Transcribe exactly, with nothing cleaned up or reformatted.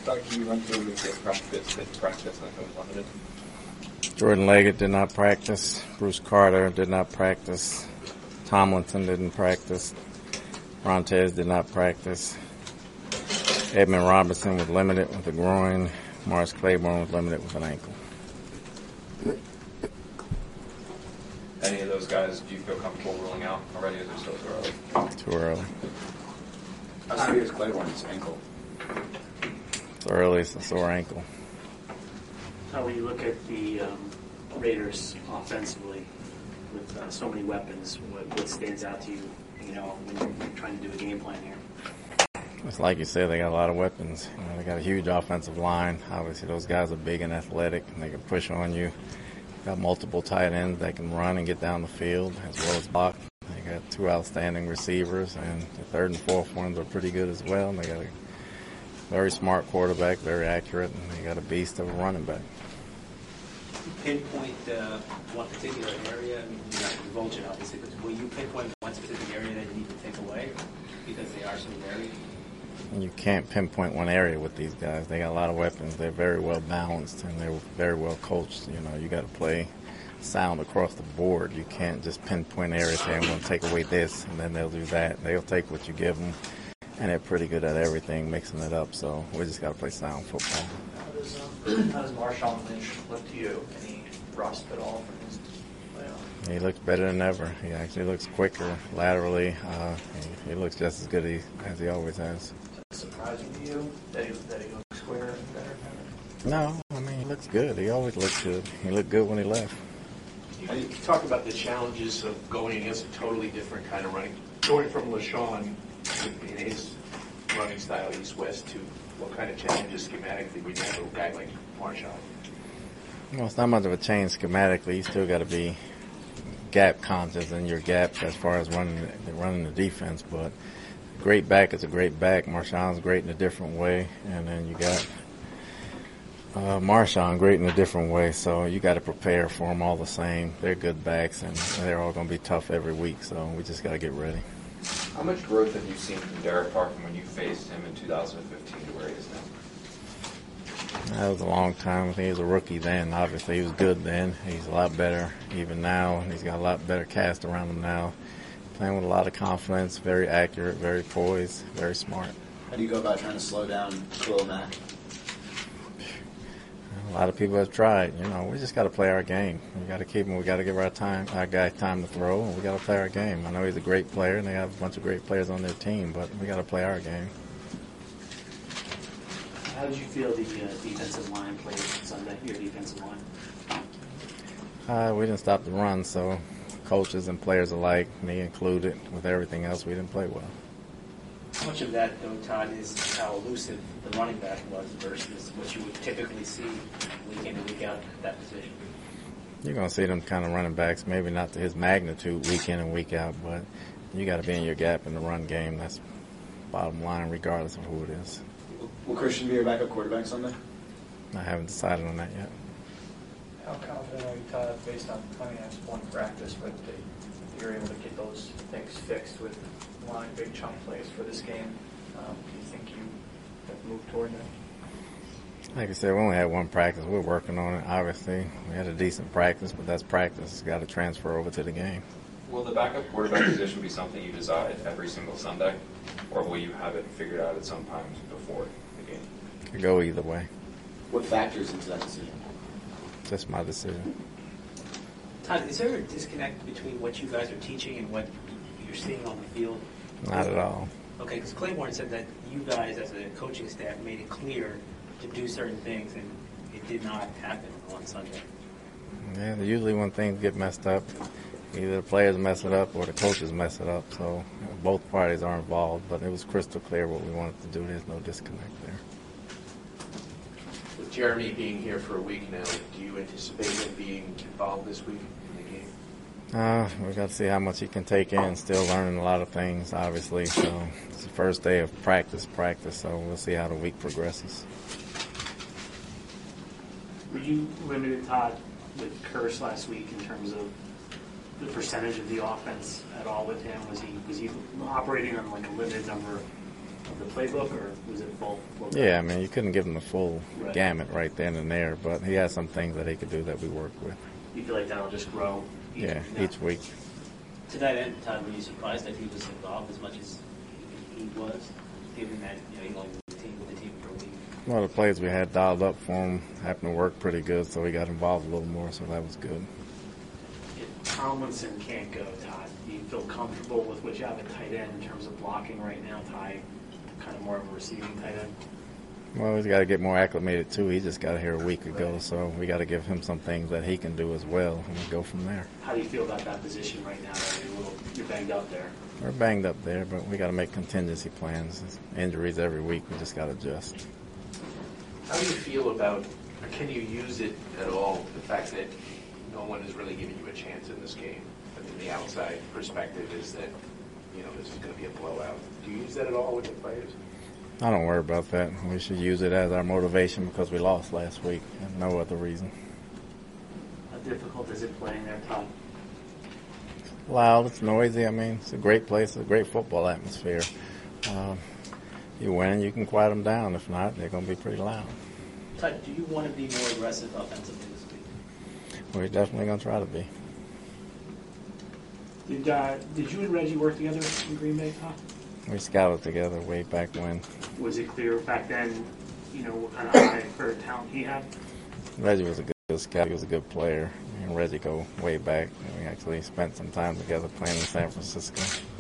Doctor, you went through the practice, didn't practice, and it was limited. Jordan Leggett did not practice. Bruce Carter did not practice. Tomlinson didn't practice. Montez did not practice. Edmund Robinson was limited with a groin. Morris Claiborne was limited with an ankle. Any of those guys do you feel comfortable ruling out already, or is it still too early? Too early. How severe is Claiborne's ankle? Too early, it's a sore ankle. How when you look at the um, Raiders offensively with uh, so many weapons, what, what stands out to you, you know, when you're trying to do a game plan here? It's like you said, they got a lot of weapons. You know, they got a huge offensive line. Obviously, those guys are big and athletic, and they can push on you. Got multiple tight ends that can run and get down the field as well as block. They got two outstanding receivers, and the third and fourth ones are pretty good as well. And they got a very smart quarterback, very accurate, and they got a beast of a running back. Pinpoint uh, one particular area? I mean, you're not divulging, obviously, but will you pinpoint one specific area that you need to take away because they are so varied? You can't pinpoint one area with these guys. They got a lot of weapons. They're very well balanced, and they're very well coached. You know, you got to play sound across the board. You can't just pinpoint areas, say, I'm going to take away this, and then they'll do that. They'll take what you give them, and they're pretty good at everything, mixing it up. So we just got to play sound football. How does, um, how does Marshawn Lynch look to you? Any rust at all from his playoff? He looks better than ever. He actually looks quicker laterally. Uh, he, he looks just as good as he, as he always has. Surprising to you that he, that he looks quicker and better? No, I mean, he looks good. He always looked good. He looked good when he left. You can talk about the challenges of going against a totally different kind of running, going from LaShawn in his running style east-west to what kind of challenges schematically we have a guy like Marshawn? Well, it's not much of a change schematically. You still got to be gap conscious in your gaps as far as running running the defense, but great back is a great back. Marshawn's great in a different way, and then you got uh, Marshawn great in a different way. So you got to prepare for them all the same. They're good backs, and they're all going to be tough every week. So we just got to get ready. How much growth have you seen from Derek Carr from when you faced him in two thousand fifteen to where he is now? That was a long time. I think he was a rookie then. Obviously, he was good then. He's a lot better even now. He's got a lot better cast around him now. Playing with a lot of confidence, very accurate, very poised, very smart. How do you go about trying to slow down Khalil Mack? A lot of people have tried. You know, we just got to play our game. We got to keep him. We got to give our time, our guy time to throw, and we got to play our game. I know he's a great player, and they have a bunch of great players on their team, but we got to play our game. How did you feel the uh, defensive line played Sunday, your defensive line? Uh, we didn't stop the run, so coaches and players alike, me included, with everything else, we didn't play well. How much of that, though, Todd, is how elusive the running back was versus what you would typically see week in and week out at that position? You're going to see them kind of running backs, maybe not to his magnitude week in and week out, but you got to be in your gap in the run game. That's bottom line, regardless of who it is. Will Christian be your backup quarterback Sunday? I haven't decided on that yet. How confident are you, Todd, based on playing at one practice, but you're able to get those things fixed with line big chunk plays for this game? Um, do you think you have moved toward that? Like I said, we only had one practice. We're working on it, obviously. We had a decent practice, but that's practice. It's got to transfer over to the game. Will the backup quarterback position be something you decide every single Sunday, or will you have it figured out at some times before the game? Could go either way. What factors into that decision? Just my decision. Todd, is there a disconnect between what you guys are teaching and what you're seeing on the field? Not at all. Okay, because Claiborne said that you guys, as a coaching staff, made it clear to do certain things, and it did not happen on Sunday. Yeah, usually when things get messed up, either the players mess it up or the coaches mess it up. So you know, both parties are involved, but it was crystal clear what we wanted to do. There's no disconnect there. With Jeremy being here for a week now, do you anticipate him being involved this week in the game? Uh, we got to see how much he can take in. Still learning a lot of things, obviously. So it's the first day of practice, practice. So we'll see how the week progresses. Were you limited, Todd, with Kearse last week in terms of the percentage of the offense at all with him? Was he was he operating on like a limited number of the playbook, or was it full? full Yeah, I mean, you couldn't give him the full Right. gamut right then and there, but he has some things that he could do that we work with. You feel like that'll just grow? each- Yeah, each week. To that end, Todd, were you surprised that he was involved as much as he was, given that, you know, he only was with the team, with the team for a week? Well, the plays we had dialed up for him happened to work pretty good, so he got involved a little more, so that was good. If Tomlinson can't go, Todd, do you feel comfortable with what you have at tight end in terms of blocking right now, Ty? Kind of more of a receiving tight end? Well, he's got to get more acclimated, too. He just got here a week ago, so we got to give him some things that he can do as well, and we'll go from there. How do you feel about that position right now? You're, a little, you're banged up there. We're banged up there, but we got to make contingency plans. Injuries every week, we just got to adjust. How do you feel about, or can you use it at all, the fact that no one is really giving you a chance in this game? I mean, the outside perspective is that, you know, this is going to be a blowout. Do you use that at all with the players? I don't worry about that. We should use it as our motivation because we lost last week, and no other reason. How difficult is it playing there, Todd? Loud, it's noisy. I mean, it's a great place, it's a great football atmosphere. Um, you win, you can quiet them down. If not, they're going to be pretty loud. Todd, do you want to be more aggressive offensively this week? We're definitely going to try to be. Did uh, did you and Reggie work together in Green Bay, Todd? We scouted together way back when. Was it clear back then, you know, what kind of eye for talent he had? Reggie was a good, good scout. He was a good player. Me and Reggie go way back. We actually spent some time together playing in San Francisco.